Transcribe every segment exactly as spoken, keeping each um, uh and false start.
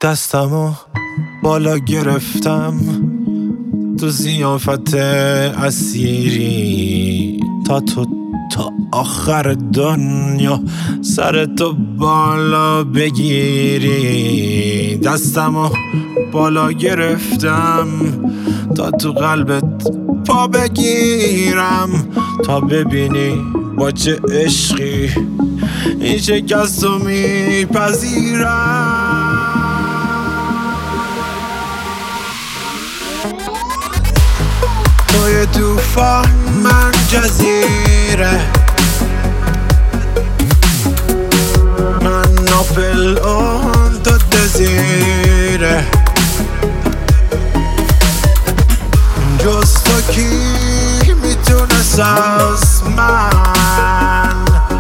دستمو بالا گرفتم تو زیافت اسیری تا تو تا آخر دنیا سر تو بالا بگیری. دستمو بالا گرفتم تا تو قلبت پا بگیرم تا ببینی با چه عشقی این شکست رو میپذیرم. توی توفان من جزیره، من ناپل اون تو دزیره، جز تو کی میتونست از من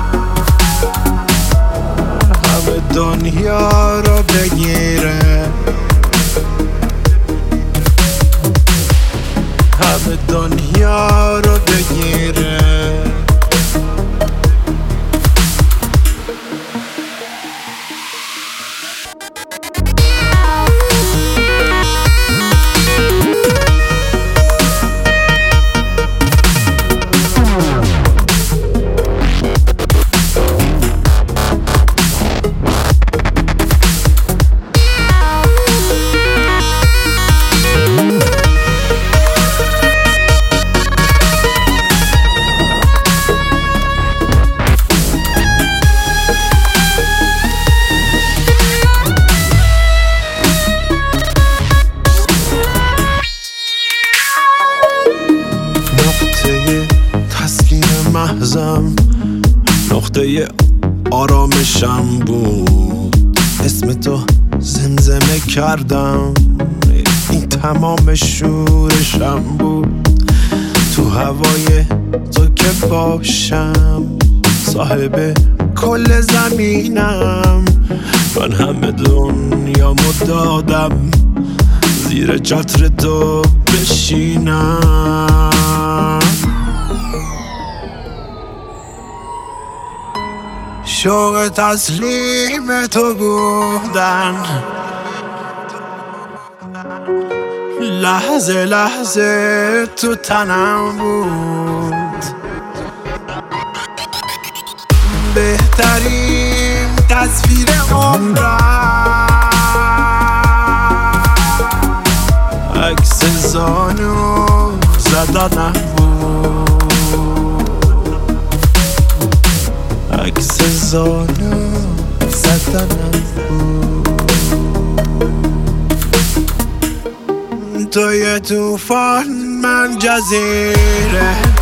همه دنیا رو بگیره، همه دنیا رو بگیره. محضم نقطه آرامشم بود، اسم تو زمزمه کردم این تمام شورشم بود. تو هوای تو که باشم صاحب کل زمینم، من همه دنیامو دادم زیر چتر تو بشینم. شوق تسلیم تو بودن لحظه لحظه تو تنم بود، بهترین تصویر عمرم عکس زانو زدنم بود، عکس زانو زدنم بود. توی توفان من جزیره،